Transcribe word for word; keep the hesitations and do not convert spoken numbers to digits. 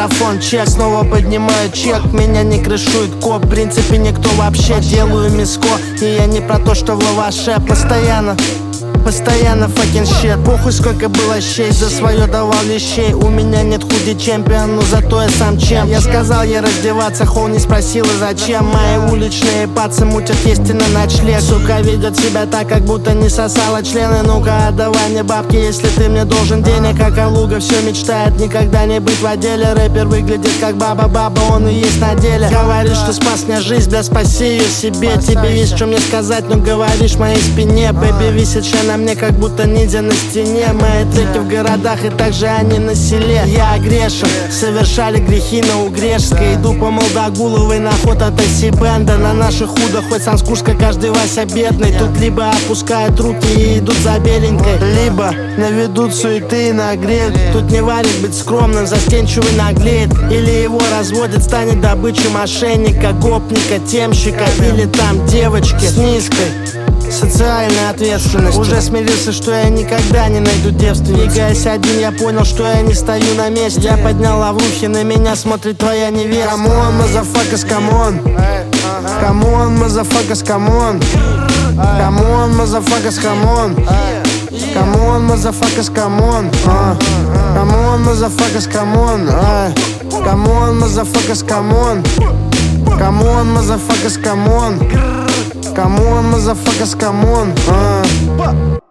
микрофон, чек. Снова поднимаю чек, меня не крышует коп. В принципе никто вообще, делаю миско. И я не про то, что в лаваше. Постоянно Постоянно fucking shit. Похуй сколько было щей, за свое давал лещей. У меня нет худи чемпион, но зато я сам чем. Я сказал ей раздеваться, Хоу не спросила зачем. Мои уличные пацы мутят есть и на ночлег. Сука ведет себя так, как будто не сосала члены. Ну-ка отдавай мне бабки, если ты мне должен денег. Как Алуга все мечтает никогда не быть в отделе. Рэпер выглядит как баба-баба, он и есть на деле. Говоришь, что спас мне жизнь, бля, спаси ее себе. Тебе есть что мне сказать, но говоришь моей спине. Бэби висит ща на мне, как будто ниндзя на стене. Мои треки в городах и также они на селе. Я грешен, совершали грехи на Угрешской. Иду по Молдогуловой на ход от Эсси Бенда. На наших худо, хоть Санскурска, каждый Вася бедный. Тут либо опускают руки и идут за беленькой, либо наведут суеты и нагреют. Тут не варит быть скромным, застенчивый наглеет. Или его разводят, станет добычей мошенника, гопника, темщика. Или там девочки с низкой социальная ответственность. Уже смирился, что я никогда не найду девственницу. Двигаясь один, я понял, что я не стою на месте. Я поднял лаврухи, на меня смотрит твоя невеста. Come on, motherfuckers, come on. Come on, motherfuckers, come on. Come on, motherfuckers, come on. Come on, motherfuckers, come on. Come on, motherfuckers, come on. Come on, motherfuckers, come on. Come on, motherfuckers, come on. Come on, motherfuckers, come on. uh.